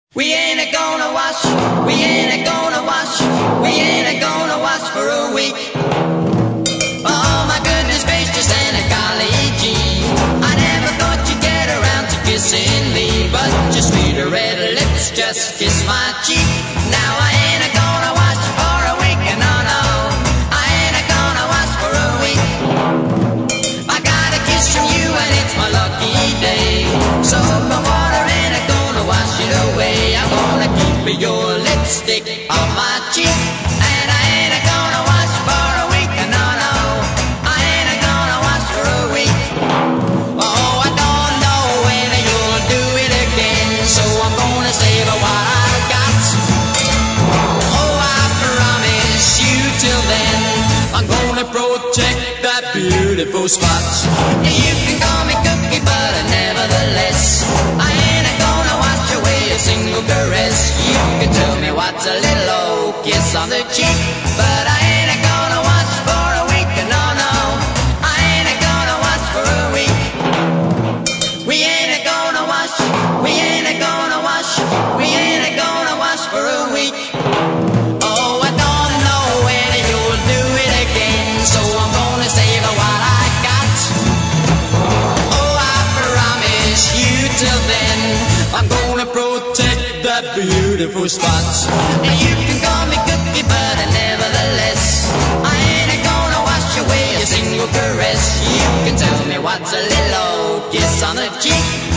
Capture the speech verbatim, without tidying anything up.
We ain't gonna wash, we ain't gonna wash, we ain't gonna wash for a week. Oh my goodness gracious and a golly gee, I never thought you'd get around to kissing me, but your sweet red lips just kiss my cheek. Now I ain't gonna wash for a week, no no, I ain't gonna wash for a week. I got a kiss from you and it's my lucky day, so my water ain't gonna wash it away. I'm gonna keep your lipstick on my cheek, and I ain't gonna wash for a week, no no, I ain't gonna wash for a week. Oh, I don't know when you'll do it again, so I'm gonna save what I got. Oh, I promise you till then, I'm gonna protect that beautiful spot. You can call me Cookie, but nevertheless, I ain't gonna wash away a single caress. You can tell me what's a little old kiss on the cheek, but I ain't gonna wash for a week, no no, I ain't gonna wash for a week. We ain't gonna wash, we ain't gonna wash, we ain't gonna wash for a week. Oh, I don't know when you'll do it again, so I'm gonna save what I got. Oh, I promise you till then, I'm gonna protect that beautiful spot. You can call me Cookie, but nevertheless, I ain't gonna wash away a single caress. You can tell me what's a little old kiss on the cheek,